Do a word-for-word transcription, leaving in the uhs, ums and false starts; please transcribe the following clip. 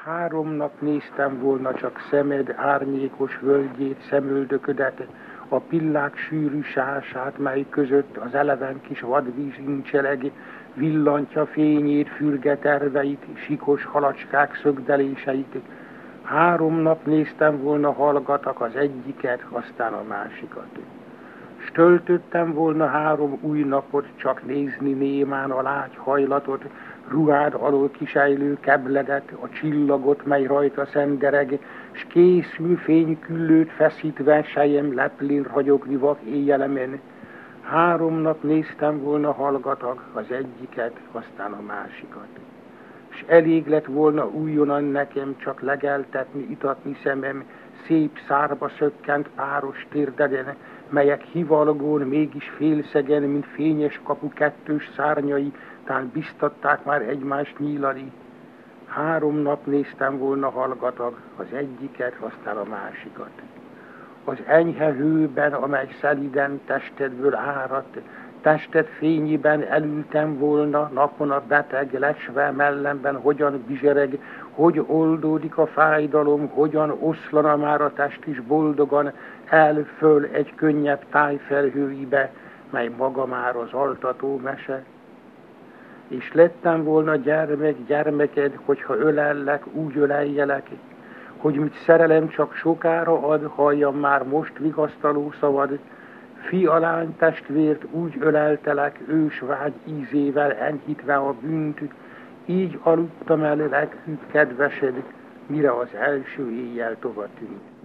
Három nap néztem volna csak szemed árnyékos völgyét, szemöldöködet, a pillák sűrű sását, mely között az eleven kis vadvíz incseleg, villantja fényét, fürge terveit, sikos halacskák szögdeléseit. Három nap néztem volna hallgatak az egyiket, aztán a másikat. S töltöttem volna három új napot, csak nézni némán a lágy hajlatot, ruhád alól kisejlő kebledet, a csillagot, mely rajta szendereg, s készül fényküllőt feszítve, sejem leplén ragyogni vak éjjelemen. Három nap néztem volna hallgatag az egyiket, aztán a másikat. S elég lett volna újonnan nekem csak legeltetni, itatni szemem, szép szárba szökkent páros térdeden, melyek hivalgón, mégis félszegen, mint fényes kapu kettős szárnyai, tán biztatták már egymást nyílani. Három nap néztem volna hallgatag az egyiket, aztán a másikat. Az enyhe hőben, amely szeliden testedből áradt, tested fényében elültem volna, napon a beteg, lesve mellemben hogyan bizsereg, hogy oldódik a fájdalom, hogyan oszlana már a test is boldogan, el föl egy könnyebb tájfelhőibe, mely maga már az altató mese. És lettem volna gyermek, gyermeked, hogyha ölellek, úgy öleljelek, hogy mit szerelem csak sokára ad, halljam már most vigasztaló szavad, fia lány testvért úgy öleltelek, ős vágy ízével enyhítve a bűnt, így aludtam el leghűbb kedvesed, mire az első éjjel tova tűnt.